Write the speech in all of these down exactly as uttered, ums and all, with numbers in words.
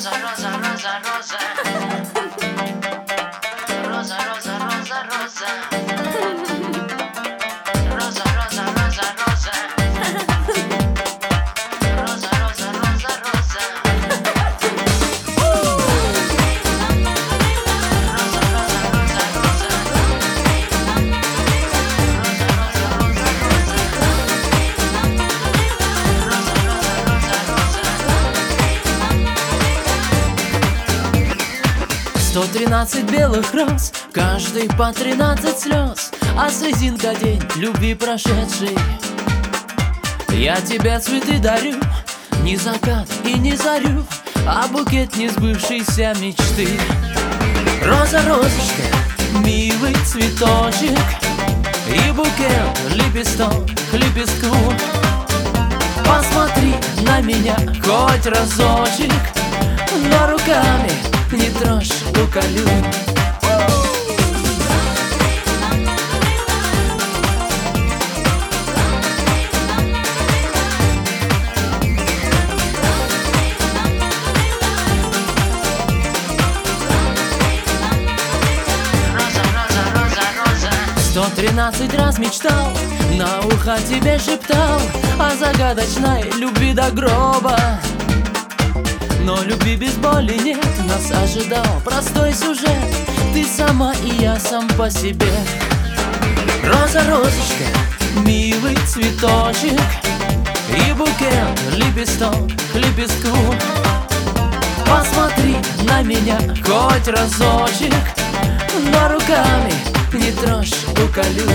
Роза, роза, роза, роза. Роза, роза, роза, роза. Роза, роза, роза, роза. Роза, роза, роза, роза. Сто тринадцать белых роз, каждый по тринадцать слез, а слезинка день любви прошедший. Я тебе цветы дарю, не закат и не зарю, а букет несбывшейся мечты. Роза, розочка, милый цветочек, и букет, лепесток к лепестку. Посмотри на меня хоть разочек, но руками не трожь, уколю. Сто тринадцать раз мечтал, на ухо тебе шептал о загадочной любви до гроба. Но любви без боли нет, нас ожидал простой сюжет, ты сама и я сам по себе. Роза, розочка, милый цветочек, и букет, лепесток к лепестку. Посмотри на меня хоть разочек, но руками не трожь, уколю.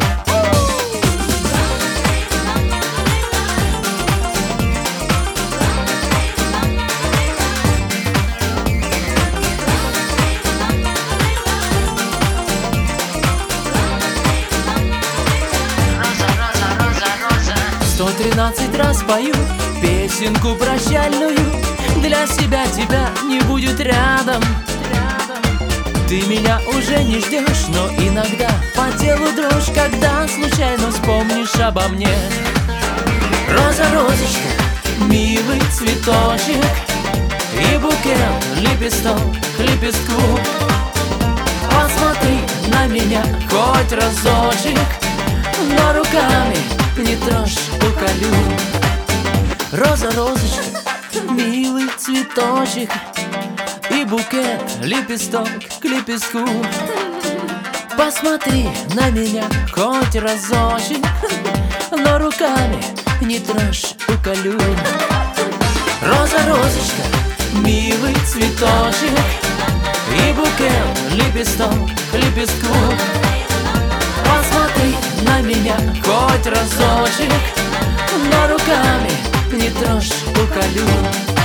Сто тринадцать раз пою песенку прощальную, для себя тебя не будет рядом. Ты меня уже не ждешь, но иногда по телу дрожь, когда случайно вспомнишь обо мне. Роза, розочка, милый цветочек, и букет, лепесток к лепестку. Посмотри на меня хоть разочек, но руками не трожь, уколю. Роза, розочка, милый цветочек, и букет, лепесток к лепестку. Посмотри на меня хоть разочек, но руками не трожь, уколю. Роза, розочка, милый цветочек, и букет, лепесток к лепестку. Посмотри на меня хоть разочек, но руками не трожь, уколю.